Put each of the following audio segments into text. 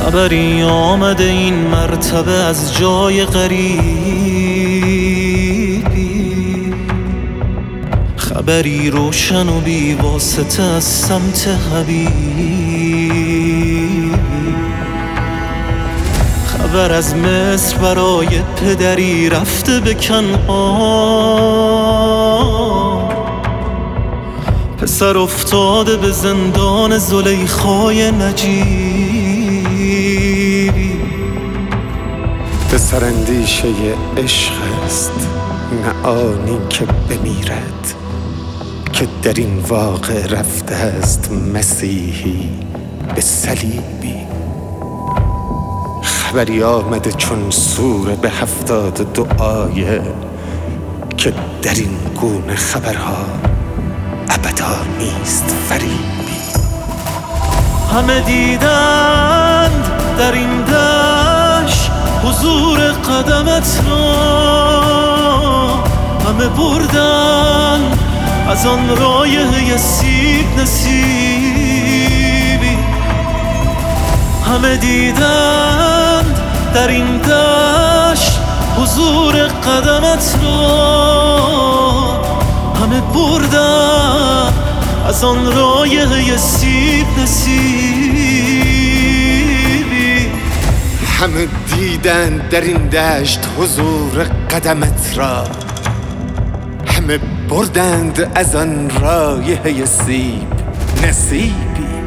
خبری آمده این مرتبه از جای غریبی، خبری روشن و بی واسطه از سمت حبیبی، خبر از مصر برای پدری رفته به کنعان، پسر افتاده به زندان زلیخای نجیبی. پسر اندیشه عشق است، نه آنی که بمیرد، که در این واقع رفته است مسیحی به صلیبی. خبری آمده چون سوره به 72 آیه، که در این گونه خبرها ابدا نیست فریبی. همه دیدند در این دشت حضور قدمت را، همه بردن از آن رایحه سیب نصیبی. همه دیدند در این دشت حضور قدمت را، همه بردن از آن رایحه سیب نصیبی. همه دیدن در این دشت حضور قدمت را، همه بردند از آن رایحه سیب نصیبی.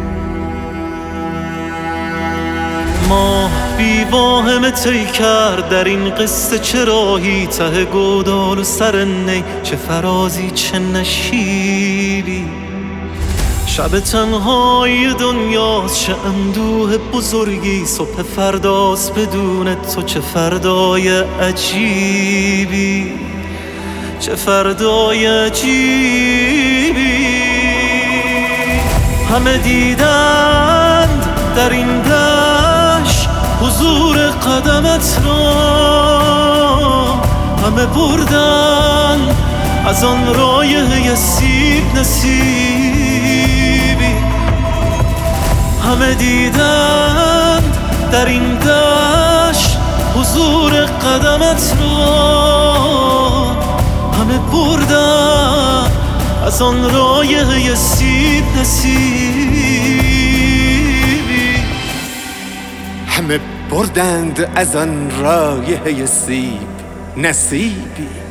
ماه بی واهمه طی کرد در این قصه، چه راهی ته گودال و سر نی، چه فرازی چه نشیبی. شب تنهایی دنیاست، چه اندوه بزرگی، صبح فرداست بدون تو، چه فردای عجیبی، چه فردای عجیبی. همه دیدند در این دشت حضور قدمت را، همه بردن از آن رایحه سیب نصیبی. همه دیدند در این دشت حضور قدمت را، همه بردن از آن رایحه سیب نصیبی. همه بردند از آن رایحه سیب نصیبی.